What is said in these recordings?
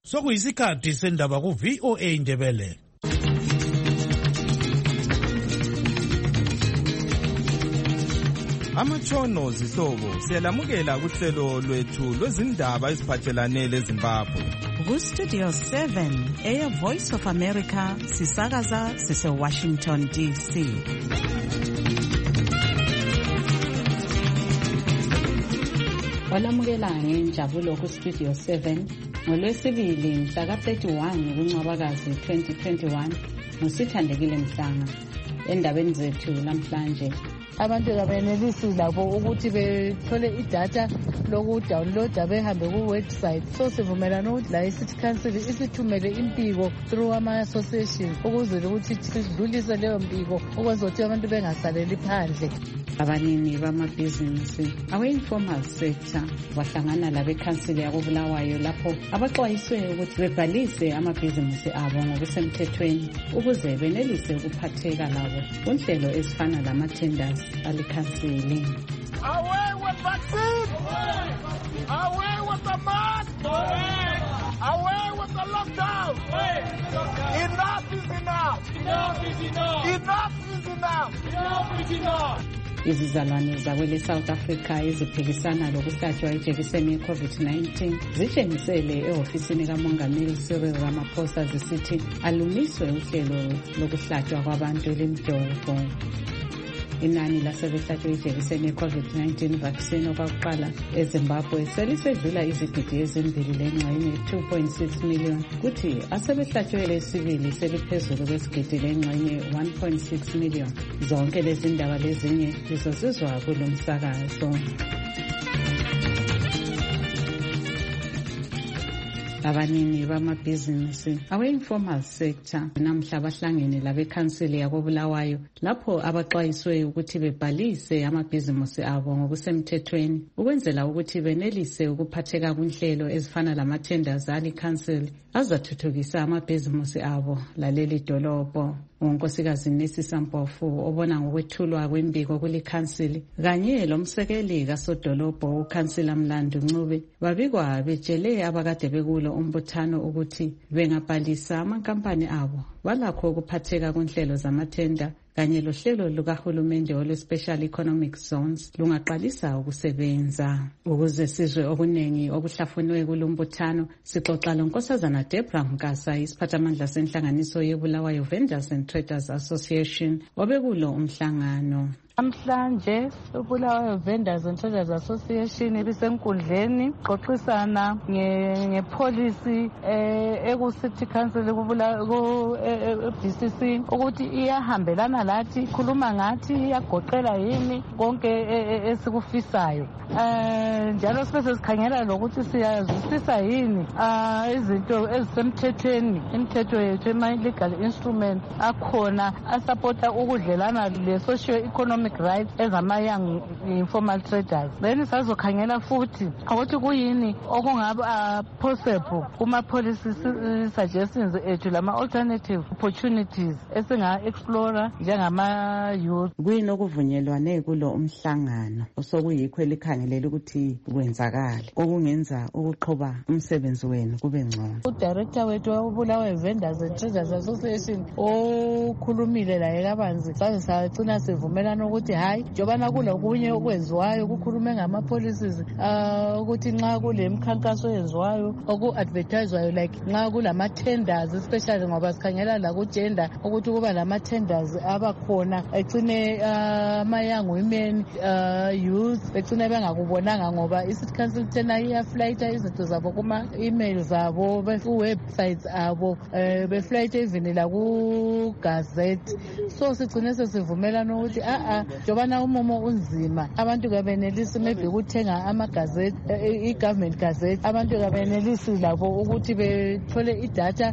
Sokuyisikhathi sendaba ku VOA Indebele. Amatshono zihlobo siyalamukela kuhlelo lwethu lwezindaba eziphathelane leZimbabwe. Ku-Studio 7 Air Voice of America sisakaza sise-Washington DC. Walamukela ngenjabulo ku-Studio 7 ngolwesibili mhla ka-31 kuNcwabakazi 2021 nguSithandekile Mhlanga. Endabeni zethu namhlanje, abantu kabenelisi labo ukuthi bethole idatha lokudownloada behambe ku-website. So sivumelana ukuthi la i-City Council isithumele impiko through ama-association ukuze ukuthi sidlulise leyo mpiko ukwenza ukuthi abantu bengasaleli phandle. Abanini bamabhizinisi awe-informal sector bahlangana labekhansili yakobulawayo lapho abaxwayiswe ukuthi bebhalise amabhizinisi abo ngokusemthethweni ukuze benelise ukuphatheka labo kunhlelo ezifana lama-tenders alikhansili. Away with vaccine! Away with the mask! Away with the lockdown! Enough is enough! Enough is enough! Enough is enough! Enough is enough! Izizalwane zakwele South Africa eziphikisana lokuhlatshwa ijekiseni ye-COVID-19 zitshengisele ehofisini kaMongameli Cyril Ramaphosa zisithi alumiswe uhlelo lokuhlatshwa kwabantu elimjovo. Inani lasebehlatshwe ijekiseni ye-COVID-19 vaccine okwakuqala eZimbabwe selisedlula izigidi ezimbili lengxenye 2.6 million, kuthi asebehlatshwe lesibili seliphezulu kwesigidi lengxenye 1.6 million. Zonke lezi ndaba lezinye lizozizwa kulo msakazo. Abanini bamabhizinisi awe-informal sector namhla bahlangene labekhansili yakobulawayo lapho abaxwayiswe ukuthi bebhalise amabhizinisi abo ngokusemthethweni ukwenzela ukuthi benelise ukuphatheka kunhlelo ezifana lama-tenders alikhansili azathuthukisa amabhizinisi abo laleli dolobho. Unkosikazi Nesisa Mpofu obona ngokwethulwa kwembiko kulikhansili kanye lomsekeli kasodolobho ukhansila Mlando Ncube babikwa betshele abakade bekulo umbuthano ukuthi bengabhalisa amankampani abo balakho ukuphatheka kunhlelo zamathenda kanye lohlelo lukahulumende olwe-Special Economic Zones lungaqalisa ukusebenza. Ukuze sizwe okunengi okuhlafunwe kulumbuthano, sixoxa lonkosazana Deborah Nkasa, isiphathamandla senhlanganiso yeBulawayo Vendors and Traders Association, obekulo umhlangano. Namhlanje uBulawayo Vendors and Traders Association ibisenkundleni xoxisana ngepolicy eku-City Council ku-BCC ukuthi iyahambelana lathi, ikhuluma ngathi, iyagoqela yini konke esikufisayo. Njalo sibe sikhangela lokuthi siyazwisisa yini izinto ezisemthethweni, imithetho yethu ema-legal instrument akhona asupporta ukudlelana le-socio-economic rights ezama-young informal traders. Then sazokhangela futhi ukuthi kuyini okungaba possible kuma-policy suggestions ethu lama-alternative opportunities esinga-explora njengama-youth. Kuyini okuvunyelwane kulo umhlangano osokuyikho elikhangelela ukuthi kwenzakale okungenza ukuqhuba umsebenzi wenu kube ngcono? Udirector wethu wabulawayo Vendors and Traders Association okhulumile laye kabanzi saze sagcina sivumelana ukuthi hayi njobana kulokunye okwenziwayo kukhulume ngama-policies ukuthi nxa kule mkhankaso yenziwayo oku-advertisewayo like nxa kulama-tenders especially ngoba sikhangela lakugender ukuthi kuba lama-tenders abakhona ecine ama-young women youth becine bengakubonanga ngoba i-City Council tena iyaflayitha izinto zabo kuma-email zabo ku-websites abo beflayitha even laku-gazette. So sigcine sesivumelana ukuthi njobana umumo unzima abantu kabenelisi maybe ukuthenga amagazette i-government gazette, abantu kabenelisi labo ukuthi bethole idatha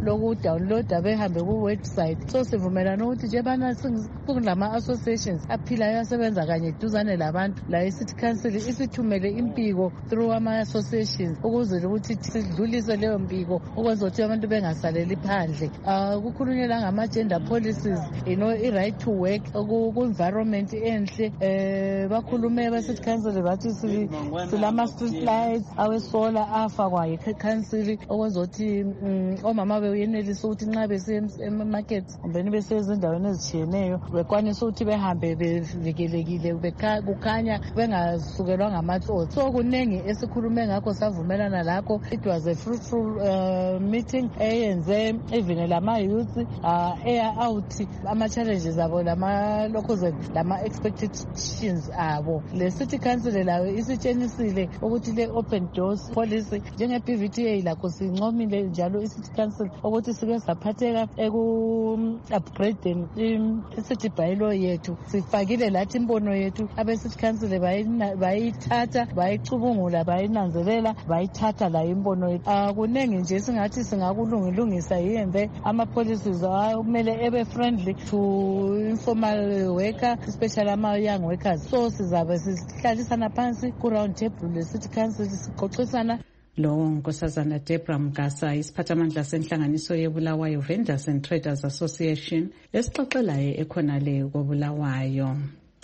loku-downloada behambe ku-website. So sivumelana ukuthi njebana kunama-associations aphilayo asebenza kanye duzane labantu, la i-City Council isithumele impiko through ama-associations ukuze ukuthi sidlulise leyo mpiko ukwenza ukuthi abantu bengasaleli phandle. Kukhulunywe la ngama-gender policies, i-right to work, ku-environment enhle. Bakhulume ba-City Council bathi silama-street lights awesola afakwa yi-council okwenza ukuthi omama beyenelisa ukuthi nxa besiya ema-market kumbeni besiya ezindaweni ezitshiyeneyo bekwanisa ukuthi behambe bevikelekile, kukhanya bengasukelwa ngamatsotsi. So kunengi esikhulume ngakho savumelana lakho. It was a fruitful meeting eyenze even lama-youth air out ama-challenges abo lama-expectations abo. Le City Council layo isitshenisile ukuthi le open doors policy njenge-PVTA lakho sincomile njalo i-City Council ukuthi sike saphatheka eku-upgrade i-city bylaw yethu. Sifakile lathi imbono yethu, abe-City Council bayithatha, bayicubungula, bayinanzelela, bayithatha la imbono yethu. Kunengi nje singathi singakulungilungisa yembe ama-policies kumele ebe-friendly to informal worker, especially ama-young workers. So sizabe sihlalisana phansi ku-round table le-City Council sixoxisana. Lo Nkosazana Deborah Mgasa, isiphathamandla senhlanganiso yeBulawayo Vendors and Traders Association, esixoxelayo ekhonale koBulawayo.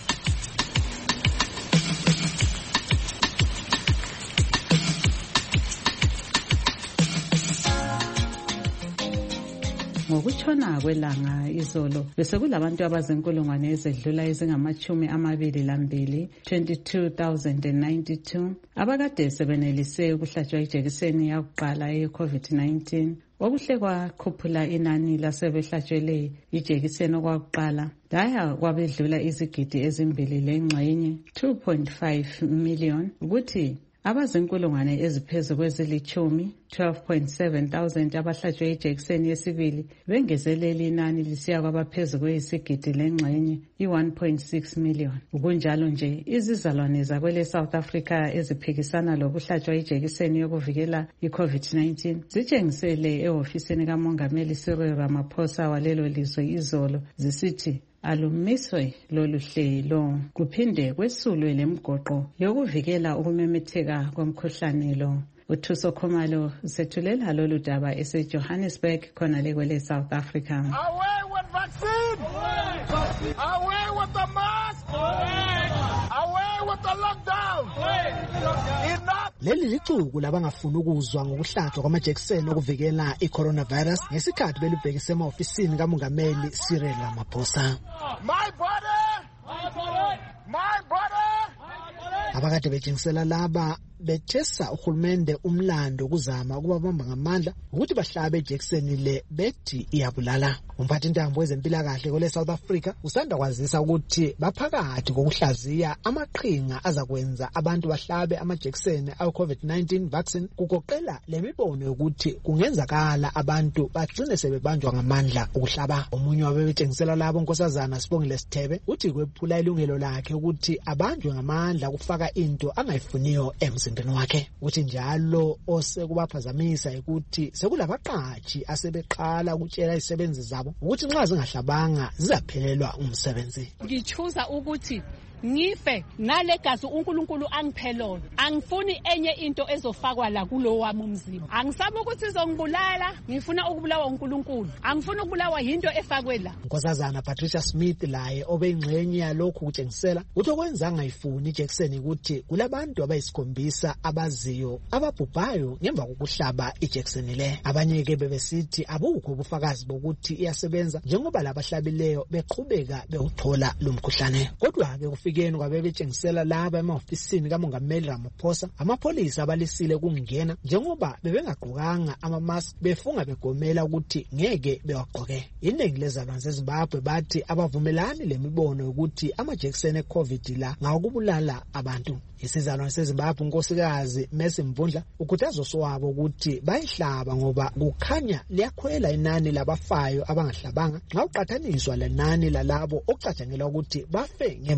Ngokutshona kwelanga izolo bese kulabantu abazinkulungwane ezedlula ezingama-22 22,092 abakade sebenelise ukuhlatshwa ijekiseni yakuqala ye-COVID-19. Okuhle kwakhuphula inani lasebehlatshwele ijekiseni okwakuqala laya kwabedlula izigidi ezimbili lengxenye 2.5 million ukuthi abazinkulungwane eziphezu kwezilithumi 12.7,000 abahlatshwe ijekiseni yesibili bengezelela inani lisiya kwabaphezu kweyisigidi lengxenye i-1.6 million. Kunjalo nje izizalwane zakwele South Africa eziphikisana lokuhlatshwa ijekiseni yokuvikela i-COVID-19 zitshengisele ehofisini kaMongameli Cyril Ramaphosa walelo lizwe izolo zisithi alumiswe lolu hlelo kuphinde kwesulwe lemgoqo yokuvikela ukumemetheka komkhuhlane lo. UThuso Khumalo sethulela lolu daba eseJohannesburg khona lekwele South Africa. Away with vaccine! Away with the mask! Away with the lockdown! Enough! Leli licungu labangafuna ukuzwa ngokuhlatshwa kwamajekiseni okuvikela i-coronavirus ngesikhathi belubhekise ema-ofisini kaMongameli Cyril Ramaphosa. My body! My body! Abakade betshengisela laba bethesa uhulumende umlando kuzama ukubabamba ngamandla ukuthi bahlabe ijekiseni le bethi iyabulala. Umphathintambo wezempilakahle kwele South Africa usanda kwazisa ukuthi baphakathi kokuhlaziya amaqhinga azakwenza abantu bahlabe amajekiseni awe-COVID-19 vaccine kugoqela lemibono yokuthi kungenzakala abantu bagcine sebebanjwa ngamandla ukuhlaba. Omunye wabebetshengisela labo Nkosazana Sibongile Sithebe uthi kwephula ilungelo lakhe ukuthi abanjwe ngamandla ukufaka into angayifuniyo emzimbeni wakhe. Uthi njalo osekubaphazamisa ukuthi sekulabaqatshi asebeqala ukutshela izisebenzi zabo ukuthi nxa zingahlabanga zizaphelelwa umsebenzi. Ngichuza ukuthi ngife nalegazi uNkulunkulu angiphelona, angifuni enye into ezofakwa la kulo wami umzimba. Angisabi ukuthi izongibulala, ngifuna ukubulawa uNkulunkulu, angifuni ukubulawa into efakwe la. Nkosazana Patricia Smith laye obeyingxenye yalokhu kutshengisela uthi okwenza ngayifuni ijekiseni ukuthi kulabantu abayisikhombisa abaziyo ababhubhayo ngemva kokuhlaba ijekiseni le. Abanye ke bebesithi abukho ubufakazi bokuthi iyasebenza njengoba labahlabileyo beqhubeka bewuthola lo mkhuhlane. Kodwa ke kufikeni kwabebetshengisela laba ema-ofisini kaMongameli Ramaphosa amapholisa abalisile kungena njengoba bebengagqokanga ama-mask befunga begomela ukuthi ngeke bewagqoke. Iningi lezalwane zeZimbabwe bathi abavumelani lemibono yokuthi amajekiseni e-COVID la ngawokubulala abantu. Isizalwane seZimbabwe unkosikazi Mercy Mvundla ukhuthaza osowabo ukuthi bayihlaba ngoba kukhanya liyakhwela inani labafayo abangahlabanga nxa uqathaniswa lenani lalabo okucatshangelwa ukuthi bafe ngemva kokuhlaba.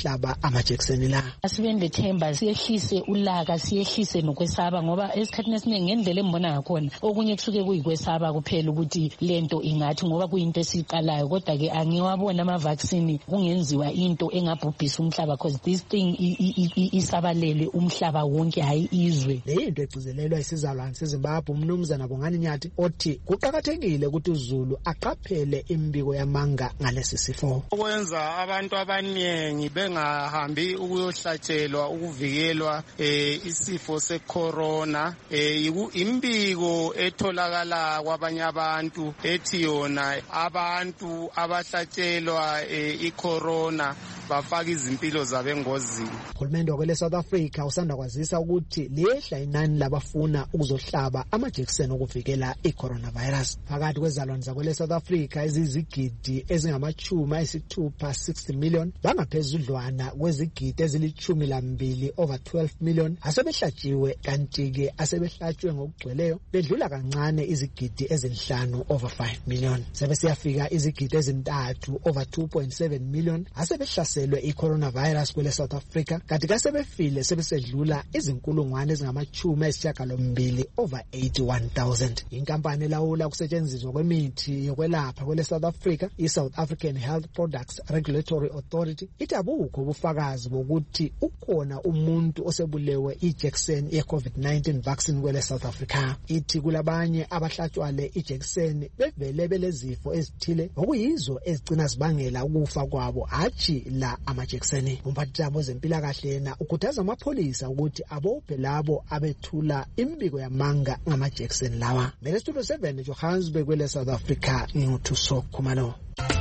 ukuhlaba amajekiseni la. Asibe lethemba siyehlise ulaka siyehlise nokwesaba ngoba esikhathini esiningi ngendlela embona ngakhona okunye kusuke kuyikwesaba kuphela ukuthi lento ingathi ngoba kuyinto esiqalayo kodwa ke angiwabona ama vaccine kungenziwa into engabhubhisa umhlaba because this thing isabalele umhlaba wonke hayi izwe. Le into egcizelelwa isizalwane seZimbabwe uMnumzana Bongani Nyathi othi kuqhakathekile ukuthi uZulu aqaphele imbiko yamanga ngalesi sifo. Ukwenza abantu abaningi bengahambi ukuyohlatshelwa ukuvikelwa isifo secorona imbiko etholakala kwabanye abantu ethi yona abantu abahlatshelwa icorona bafaka izimpilo zabo engozini. Uhulumende wakwele South Africa usanda kwazisa ukuthi lehla inani labafuna ukuzohlaba amajekiseni okuvikela i-coronavirus. Phakathi kwezalwane zakwele South Africa ezizigidi ezingama-60 million bangaphezudlwana kwezigidi ezili-12 over 12 million asebehlatshiwe kanti-ke asebehlatshwe ngokugcweleyo bedlula kancane izigidi ezi5 over 5 million. Sebesiyafika izigidi ezi3 over 2.7 million asebehlaselwe i-coronavirus kwele South Africa kanti kasebefile sebesedlula izinkulungwane ezingama-12 over 81,000. Inkampani elawula ukusetshenziswa kwemithi yokwelapha kwele South Africa i-South African Health Products Regulatory Authority ithi abukho ubufakazi bokuthi ukhona umuntu osebulewe ijekiseni ye-COVID-19 vaccine kwele South Africa. Ithi kulabanye abahlatshwa le ijekiseni bevele belezifo ezithile okuyizo ezigcina zibangela ukufa kwabo hathi la amajekiseni. Umphathijambo wezempilakahle yena ukhuthaza amapholisa ukuthi abophe labo abethula imbiko yamanga ngamajekiseni lawa. Mele Studio 7 Johannesburg kwele South Africa nguthuso Khumalo.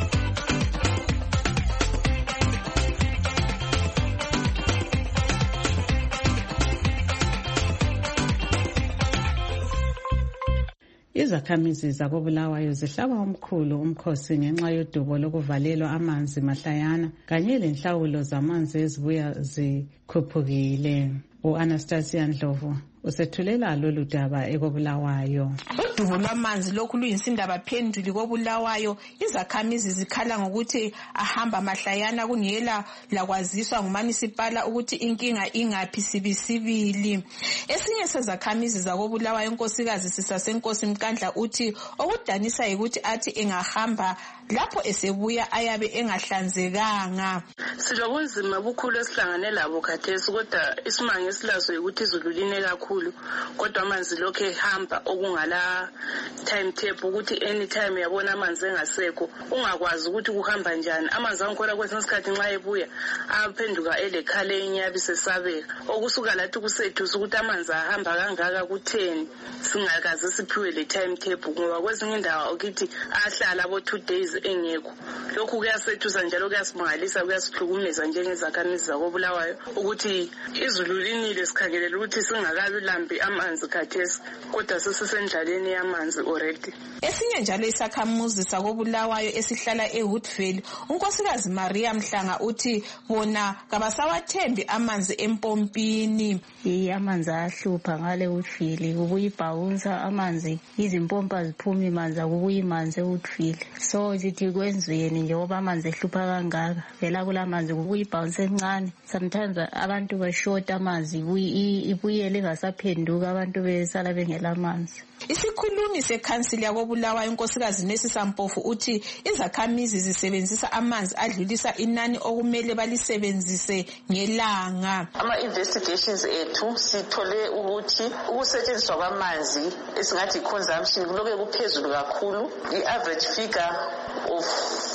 Izakhamizi zakoBulawayo zihlaba omkhulu umkhosi ngenxa yodubo lokuvalelwa amanzi mahlayana kanye lenhlawulo zamanzi ezibuya zikhuphukile. U-Anastasia Ndlovu usethulela lolu daba ekoBulawayo. Udubo lwamanzi lokhu luyisindaba phenduli koBulawayo. Izakhamizi zikhala ngokuthi ahamba mahlayana kungela lakwaziswa ngumanisipala ukuthi inkinga ingaphi sibisibili. Esinye sezakhamizi zakoBulawayo unkosikazi Sisasenkosi Mkandla uthi okudanisa ukuthi athi engahamba lapho esebuya ayabe engahlanzekanga. Silobunzima bukhulu esihlangane labo khathesi kodwa isimanga esilazo ukuthi izulu line kakhulu kodwa amanzi lokho ehamba okungala timetable ukuthi anytime yabona amanzi engasekho ungakwazi ukuthi kuhamba njani. Amanzi angikhona kwesinye isikhathi nxa ebuya aphenduka elekhala enyabi sesabeka okusuka lathi kusethu ukuthi amanzi ahamba kangaka ku10 singakaze siphiwe le timetable ngoba kwezinye indawo ukuthi ahlala abo 2 days engekho. Lokhu kuyasethusa njalo kuyasimangalisa kuyasihlukumeza njengezakhamizi zakoBulawayo ukuthi izulu linile sikhangelela ukuthi singakabi lambi amanzi khathesi kodwa sesisendlaleni yamanzi already. Esinye njalo isakhamuzi sakoBulawayo esihlala eHoodville unkosikazi Maria Mhlanga uthi bona kabasawathembi amanzi empompini. Amanzi ahlupha ngale Hoodville kubuya ibhawunsa amanzi izimpompa ziphuma imanzi akubuya imanzi eHoodville. So sithi kwenzweni njengoba amanzi ehlupha kangaka vela kulamanzi kubuya ibhawunsa encane. Sometimes abantu bashota amanzi ibuyele ingasaphenduka abantu besala bengela amanzi. Isikhulumi sekhansili yakoBulawayo unkosikazi Nesisa Mpofu uthi izakhamizi zisebenzisa amanzi adlulisa inani okumele balisebenzise ngelanga. Ama-investigations ethu sithole ukuthi ukusetshenziswa kwamanzi esingathi consumption kuloke kuphezulu kakhulu. I-average figure of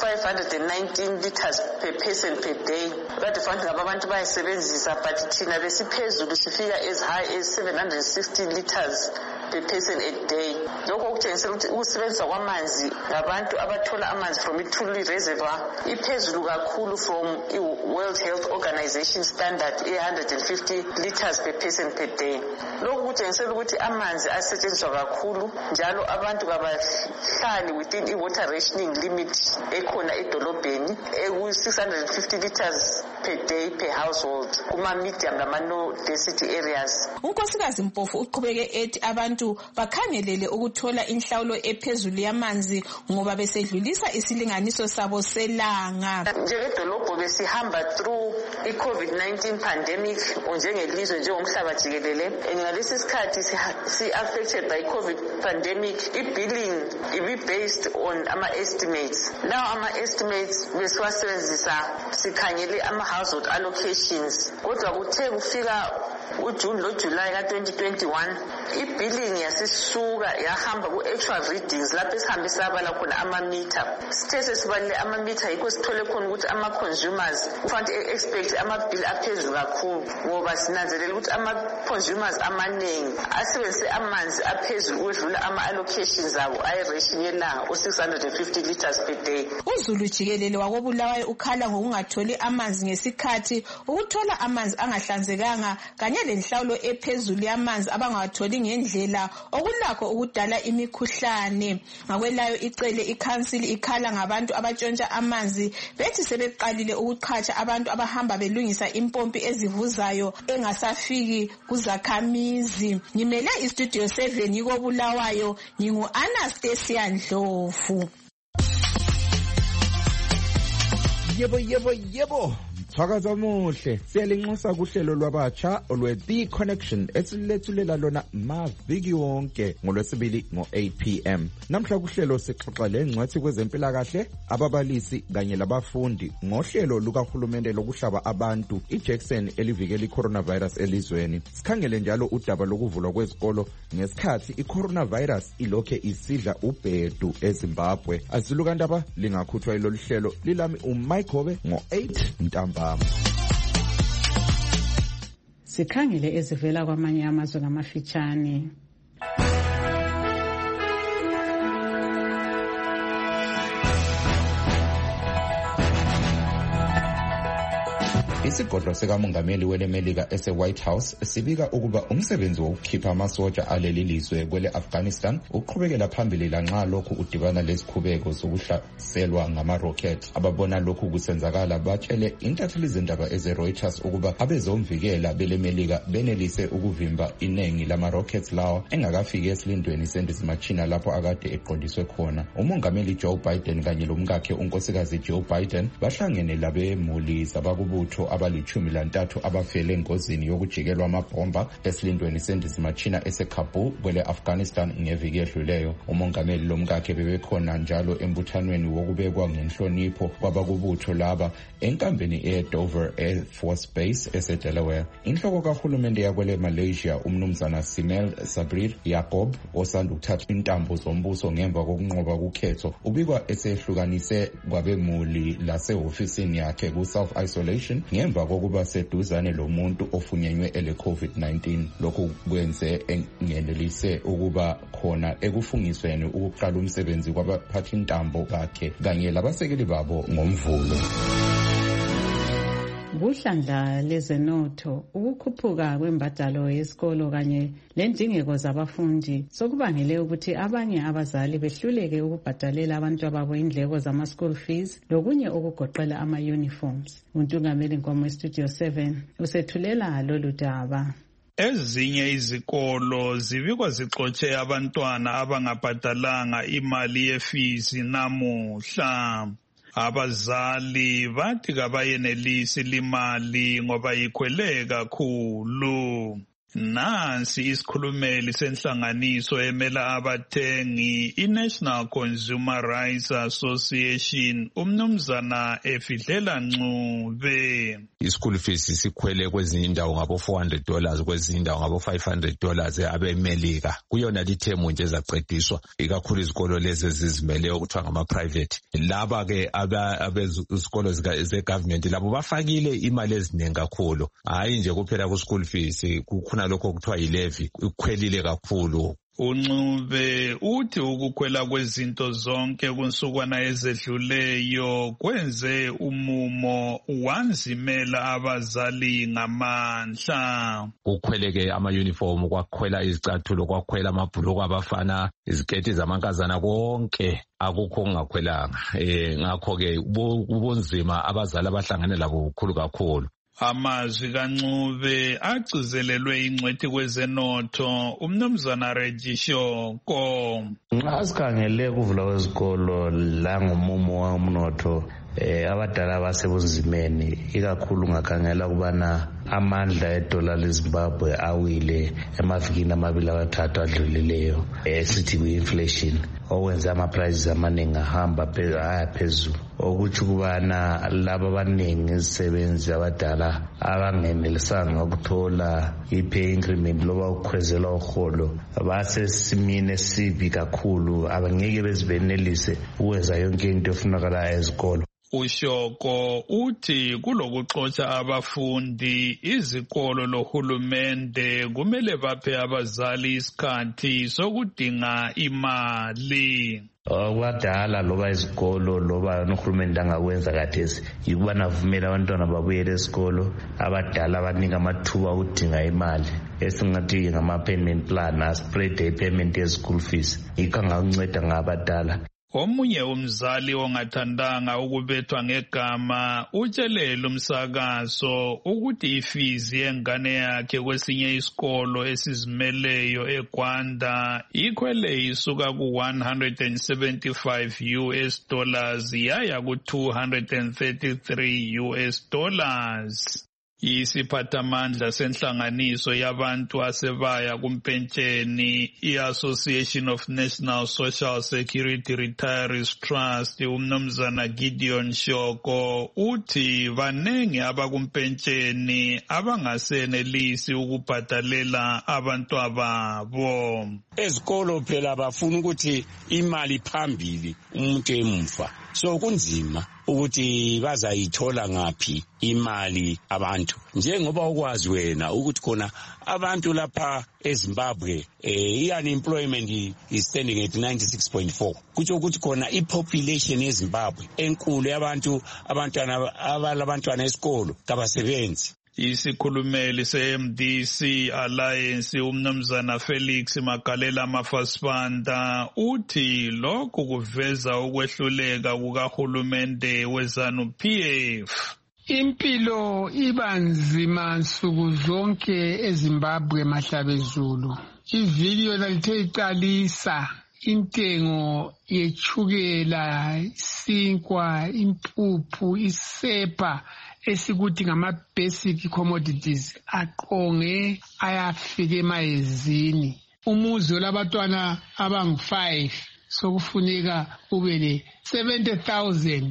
519 liters per person per day. Kade fanele ngaba abantu bayisebenzisa but thina besiphezulu sifika as high as 760 liters per person a day. Lokho kutshengisela ukuthi ukusebenzisa kwamanzi ngabantu abathola amanzi from iThuli Reservoir iphezulu kakhulu from i-World Health Organization standard 150 liters per person per day. Lokho kutshengisela ukuthi amanzi asetshenziswa kakhulu njalo abantu kabahlali within i-water rationing limit ekhona edolobheni eku-650 liters per day per household kuma-medium nama-no density areas. Unkosikazi Mpofu uqhubeke ethi abantu abantu bakhangelele ukuthola inhlawulo ephezulu yamanzi ngoba besedlulisa isilinganiso sabo selanga. Njengedolobho besihamba through i-COVID-19 pandemic njengelizwe njengomhlaba jikelele, ngalesi sikhathi si-affected by COVID pandemic, i-billing ibi-based on ama-estimates. Now ama-estimates besiwasebenzisa sikhangele ama-household allocations. Kodwa kuthe kufika uJune loJuly ka-2021 i-billing yasisuka yahamba ku-actual readings lapho esihambe sabala khona ama-meter. Sithe sesibalile ama-meter yikho sithole khona ukuthi ama-consumers kufanele expect ama-bill aphezulu kakhulu ngoba sinanzelela ukuthi ama-consumers amaningi asebenzise amanzi aphezulu ukwedlula ama-allocations abo ayi-ration yelanga u-650 liters per day. uZulu jikelele wakobulawayo ukhala ngokungatholi amanzi ngesikhathi, ukuthola amanzi angahlanzekanga kanye lenhlawulo ephezulu yamanzi abangawatholi ngendlela okulakho ukudala imikhuhlane. Ngakwelayo icele ikhansili ikhala ngabantu abatshontsha amanzi bethi sebeqalile ukuqhatsha abantu abahamba belungisa impompi ezivuzayo engasafiki kuzakhamizi. Ngimele istudio 7 yikobulawayo, ngingu-Anastasia Ndlovu. Yebo. Thakaza muhle, siyalinxusa kuhlelo lwabatsha olwe-The Connection esilethulela lona maviki wonke ngolwesibili ngo-8 p.m. Namhla kuhlelo sixoxa lengcwethi kwezempilakahle, ababalisi kanye labafundi ngohlelo lukahulumende lokuhlaba abantu ijekiseni elivikela i-coronavirus elizweni. Sikhangele njalo udaba lokuvulwa kwezikolo ngesikhathi i-coronavirus ilokhe isidla ubhedu eZimbabwe. Azilukandaba lingakhuthwa ilolu hlelo lilami uMike ngo-8 ntambama. Sikhangele ezivela kwamanye amazwe ngamafitshane. Isigodlo sikamongameli welemelika ese-White House sibika ukuba umsebenzi wokukhipha amasotsha aleli lizwe kwele Afghanistan uqhubekela phambili lanxa lokhu udibana lezikhubeko zokuhlaselwa ngama-rocket. Ababona lokhu kusenzakala batshele intatheli zindaba eze-Reuters ukuba abezomvikela belemelika benelise ukuvimba iningi lama-rockets lawo engakafiki esilindweni sendizimachina lapho akade eqondiswe khona. Umongameli Joe Biden kanye lomkakhe unkosikazi Joe Biden bahlangene labemuli zabakubutho abali-13 abafele engozini yokujikelwa amabhomba esilindweni sendizimachina ese-Kabul kwele Afghanistan ngeviki edluleyo. Umongameli lomkakhe bebekhona njalo embuthanweni wokubekwa ngenhlonipho kwabakubutho laba enkambeni eDover Air Force Base ese-Delaware. Inhloko kahulumende yakwele Malaysia umnumzana Simel Sabrir Yaakob osanda ukuthatha intambo zombuso ngemva kokunqoba kukhetho ubikwa esehlukanise kwabemuli lasehofisini yakhe ku-self isolation ngemva kokuba seduzane lomuntu ofunyenywe ele COVID-19. Lokhu kwenze engenelise ukuba khona ekufungisweni ukuqala umsebenzi kwabaphathi intambo bakhe kanye labasekeli babo ngomvulo. Kuhlandla lezenotho, ukukhuphuka kwembadalo yesikolo kanye lendingeko zabafundi sokubangele ukuthi abanye abazali behluleke ukubhadalela abantu ababo indleko zama-school fees lokunye okugoqela ama-uniforms. Untungameli Nkomo Studio 7 usethulela lolu daba. Ezinye izikolo zibikwa zixotshe abantwana abangabhadalanga imali yefizi namuhla. Abazali bathi kabayenelisi limali ngoba ikhwele kakhulu. Nansi isikhulumeli senhlanganiso emela abathengi iNational Consumer Rights Association umnumzana Efidlela Ncube. Ischool fees sikhwele kwezinye indawo ngabo $400 kwezinye indawo ngabo $500 abemelika. Kuyona lithemu nje ezacediswa ikakhulu izikolo lezi ezizimele okuthiwa ngama private. Laba ke abezikolo ze-government labo bafakile imali eziningi kakhulu. Hayi nje kuphela ku school fees kukhona lokho kuthiwa yi-levy ikhwelile kakhulu. Uncube uthi ukukhwela kwezinto zonke kunsukwana ezedluleyo kwenze umumo wanzimela abazali ngamandla. Kukhweleke ama-uniform, kwakhwela izicathulo, kwakhwela amabhulukwe abafana, iziketi zamankazana, konke akukho ongakhwelanga. Ngakho-ke ubunzima abazali abahlangane labo bukhulu kakhulu. Amazwi kaNcube agcizelelwe ingcwethi kwezenotho umnumzana Regishoko. Nxa sikhangele ukuvula kwezikolo la ngomumo womnotho abadala basebunzimeni ikakhulu ngakhangela kubana amandla edola leZimbabwe awile emavikini amabili abathathu adlulileyo esithi kwi-inflation okwenza ama-prices amaningi ahamba aya phezulu okuthi kubana laba abaningi izisebenzi abadala abangenelisanga ukuthola i-pay increment loba ukukhwezelwa uholo basesimini esibi kakhulu abangeke bezibenelise ukwenza yonke into efunakalayo ezikolo. Ushoko uthi kulokuxotsha abafundi izikolo lohulumende kumele baphe abazali isikhathi sokudinga imali. Kwadala loba izikolo loba nohulumende angakwenza khathesi yikubana avumela abantwana babuyele esikolo abadala abanika amathuba okudinga imali esingathi ngama-payment plan aspread i-payment ye-school fees yikho angakunceda ngabadala. Omunye umzali ongathandanga ukubethwa ngegama utshelele umsakazo ukuthi ifizi yengane yakhe kwesinye isikolo esizimeleyo eGwanda ikhwele isuka ku$175 yaya ku$233. Isiphathamandla senhlanganiso yabantu asebaya kumpentsheni i-Association of National Social Security Retirees Trust umnumzana Gideon Shoko uthi banengi abakumpentsheni abangasenelisi ukubhadalela abantwababo. Ezikolo phela bafuna ukuthi imali phambili umuntu emva, so kunzima ukuthi bazayithola ngaphi imali abantu. Njengoba ukwazi wena ukuthi khona abantu lapha eZimbabwe i-unemployment is standing at 96.4 kutsho ukuthi khona i-population yeZimbabwe enkulu yabantu abantwana esikolo kabasebenzi. Isikhulumeli se-MDC Alliance umnumzana Felix Magalela Mafasibanda uthi lokhu kuveza ukwehluleka kukahulumende weZANU-PF. Impilo iba nzima nsuku zonke eZimbabwe mahlabezulu. Ividiyo lalithe iqalisa intengo yechukela, isinkwa, impuphu, isepa esikuthi ngama-basic commodities aqonge ayafika emayezini. Umuzi olabantwana abangu-5 sokufuneka ube le-70,000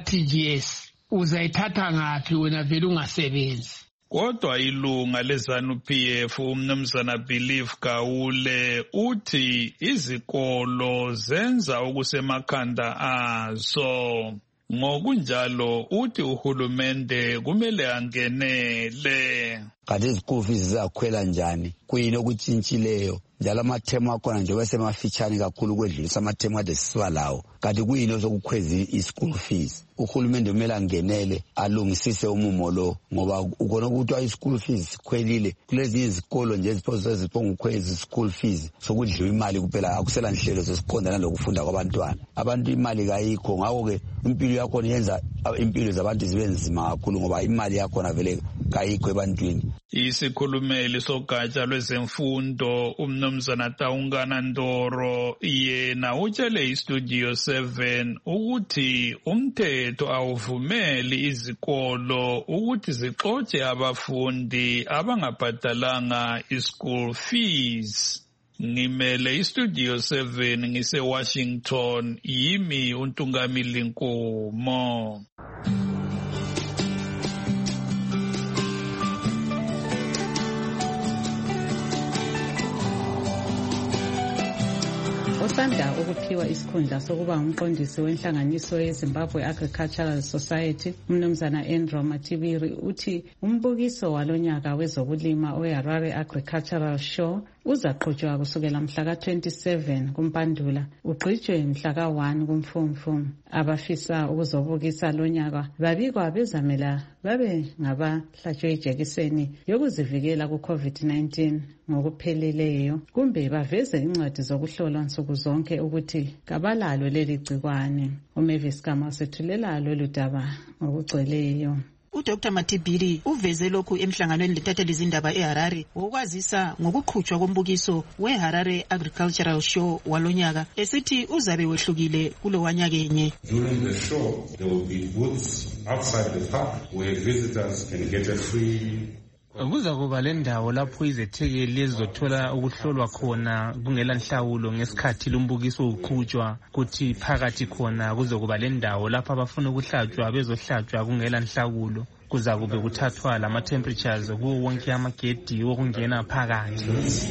RTGS. Uzayithatha ngaphi wena vele ungasebenzi? Kodwa ilunga leZANU-PF umnumzana Believe Gawule uthi izikolo zenza okusemakhanda azo. Ngokunjalo uthi uhulumende kumele angenele. Kanti izikolo fees zizakhwela njani? Kuyini okutshintshileyo? Njalo amathemu akhona njengoba semafitshane kakhulu kwedlulisa amathemu kade sisiba lawo. Kanti kuyini ozokukhweza i-school fees? Uhulumende kumele angenele alungisise umumo lo ngoba ukona ukuthi i-school fees sikhwelile kulezi izikolo nje eziphonga ukukhweza i-school fees sokudliwa imali kuphela akusela nhlelo zesiqondana lokufunda kwabantwana. Abantu imali kayikho, ngakho ke impilo yakho yenza impilo zabantu zibe nzima kakhulu ngoba imali yakho vele kayikho ebantwini. Isikhulumeli sogatsha lwezemfundo umnumzana Taungana Ndoro yena utshele iStudio 7 ukuthi umthetho awuvumeli izikolo ukuthi zixotshe abafundi abangabhadalanga i-school fees. Ngimele iStudio 7 ngise-Washington, yimi uNtungamili Nkomo. Usanda ukuphiwa isikhundla sokuba ngumqondisi wenhlanganiso yeZimbabwe Agricultural Society, umnumzana Andrew Matibiri uthi umbukiso walonyaka wezokulima oHarare Agricultural Show uzaqhutshwa kusukela mhla ka-27 kuMpandula ugqitshwe mhla ka-1 kuMfumfu. Abafisa ukuzobukisa lonyaka babikwa bezamela babe ngabahlatshwe ijekiseni yokuzivikela ku-COVID-19 ngokupheleleyo kumbe baveze incwadi zokuhlolwa nsuku zonke ukuthi kabalalo leli gcikwane. uMavis Gama usethulela lolu daba ngokugcweleyo. uDr Matibiri uveze lokhu emhlanganweni lethatheli izindaba eHarare wokwazisa ngokuqhutshwa kombukiso weHarare Agricultural Show walonyaka esithi uzabe wehlukile kulo wanyakenye. During the show there will be booths outside the park where visitors can get a free. Kuzakuba lendawo lapho izethekeli ezizothola ukuhlolwa khona kungela nhlawulo ngesikhathi lumbukiso uqhutshwa, kuthi phakathi khona kuzokuba lendawo lapho abafuna ukuhlatshwa bezohlatshwa kungela nhlawulo. Kuzakube kuthathwa lama temperatures kuwo wonke amagedi okungena phakathi.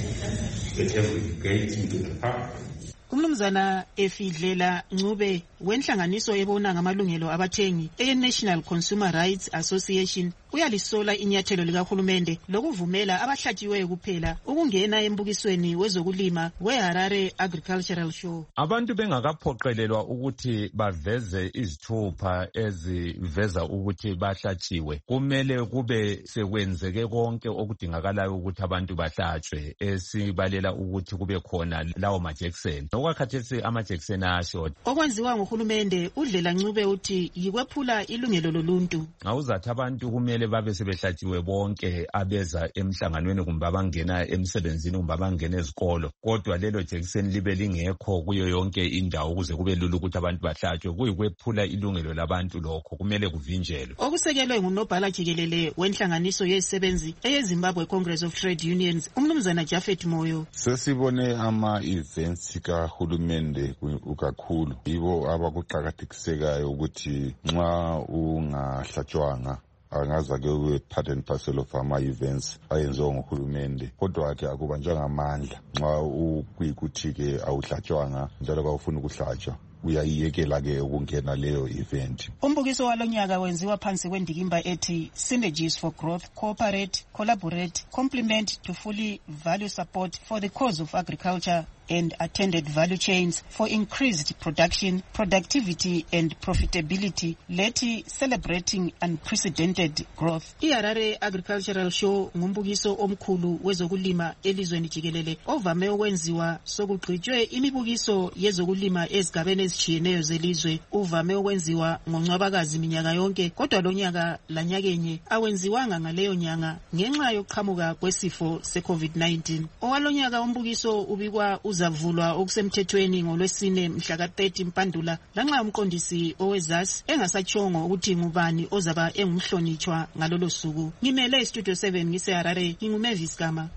Umnumzana Efidlela Ncube wenhlanganiso ebona ngamalungelo abathengi e-National Consumer Rights Association uyalisola inyathelo likahulumende lokuvumela abahlatshiweyo kuphela ukungena embukisweni wezokulima weHarare Agricultural Show. Abantu bengakaphoqelelwa ukuthi baveze izithupha eziveza ukuthi bahlatshiwe, kumele kube sekwenzeke konke okudingakalayo ukuthi abantu bahlatshwe, esibalela ukuthi kube khona lawo majekiseni. Okwakhathesi amajekiseni ayashoda. Okwenziwa nguhulumende uDlela Ncube uthi yikwephula ilungelo loluntu. Ngawuzathi abantu kumele babe sebehlatshiwe bonke abeza emhlanganweni kumbe abangena emsebenzini kumbe abangena ezikolo, kodwa lelo jekiseni libe lingekho kuyo yonke indawo ukuze kube lula ukuthi abantu bahlatshwe. Kuyikwephula ilungelo labantu, lokho kumele kuvinjelwe. Okusekelwe ngunobhala jikelele wenhlanganiso yezisebenzi eyeZimbabwe Congress of Trade Unions umnumzana Japhet Moyo. Sesibone ama-events kahulumende kakhulu yibo abakuqakathekisekayo ukuthi nxa ungahlatshwanga angaza-ke we-part and parcel of ama-events ayenziwa nguhulumende, kodwa-ke akubanjwanga amandla nxa ukuyikuthi-ke awuhlatshwanga njalo kawufuni ukuhlatshwa uyayiyekela-ke ukungena leyo event. Umbukiso walonyaka wenziwa phansi kwendikimba ethi Synergies for Growth, Cooperate, Collaborate, Complement to Fully Value Support for the Cause of Agriculture and Attended Value Chains for Increased Production, Productivity and Profitability, leti Celebrating Unprecedented Growth. iHarare Agricultural Show ngumbukiso omkhulu wezokulima elizweni jikelele ovame ukwenziwa sokugqitshwe imibukiso yezokulima ezigabeni ezitshiyeneyo zelizwe. Uvame ukwenziwa ngoNcwabakazi minyaka yonke, kodwa lonyaka lanyakenye awenziwanga ngaleyo nyanga ngenxa yokuqhamuka kwesifo se-COVID-19. Owalonyaka umbukiso ubikwa uzavulwa okusemthethweni ngolwesine mhla ka-30 Mpandula, lanxa umqondisi owezasi engasatshongo ukuthi ngubani ozaba engumhlonitshwa ngalolo suku. Ngimele iStudio 7 ngiseHarare, nginguMavis Gama.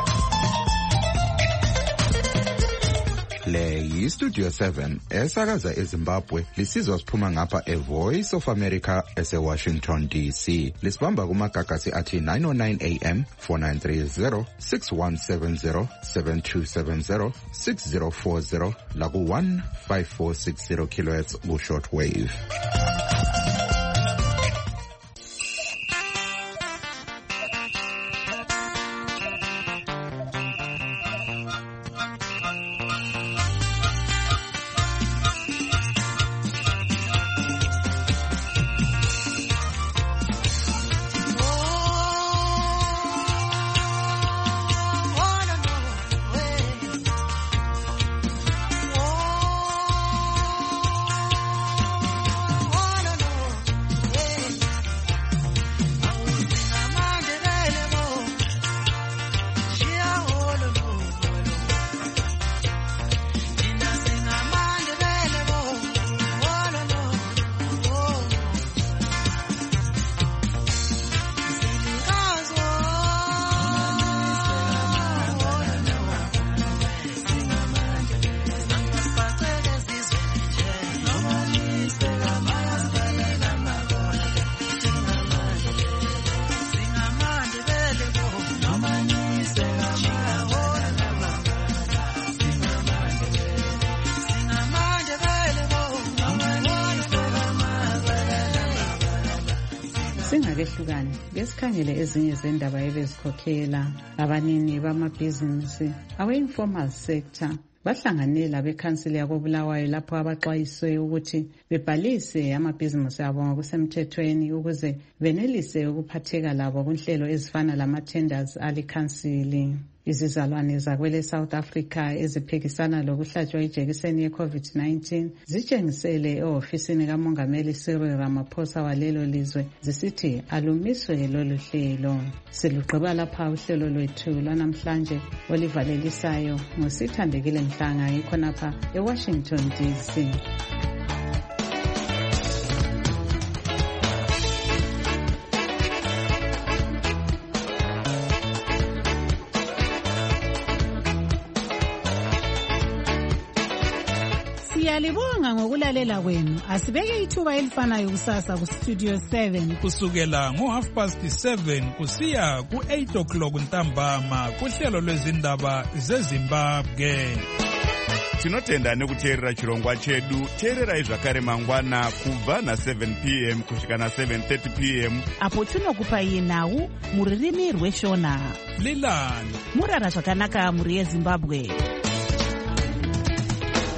Le yiStudio 7 esakaza eZimbabwe, lisizwa siphuma ngapha eVoice of America eseWashington DC. Lisibamba kumagagasi athi 909 AM, 4930, 6170, 7270, 6040 laku 15460 kHz ku shortwave. Singakehlukane besikhangele ezinye zendaba ebezikhokhela abanini bamabhizinisi awe-informal sector bahlanganela bekhansili yakoBulawayo lapho abaxwayiswe ukuthi bebhalise amabhizinisi abo ngokusemthethweni ukuze benelise ukuphatheka labo kunhlelo ezifana lama-tenders alikhansili. Izizalwane zakwele South Africa eziphikisana lokuhlatshwa ijekiseni ye-COVID-19 zitshengisele ehofisini kamongameli Cyril Ramaphosa walelo lizwe zisithi alumiswe lolu hlelo. Silugqiba lapha uhlelo lwethu lwanamhlanje olivalelisayo nguSithandekile Mhlanga ikhonapha eWashington DC. Siyalibonga ngokulalela kwenu. Asibeke ithuba elifanayo kusasa ku Studio 7 kusukela ngo7:30 kusiya ku8 ntambama kuhlelo lwezindaba zeZimbabwe. Tinotenda nekuteerera chirongwa chedu. Teererai zvakare mangwana kubva na7 p.m. kusvika na7:30 p.m. apo tinokupai nhau muririmi rweshona. Lilani murara zvakanaka muri yeZimbabwe.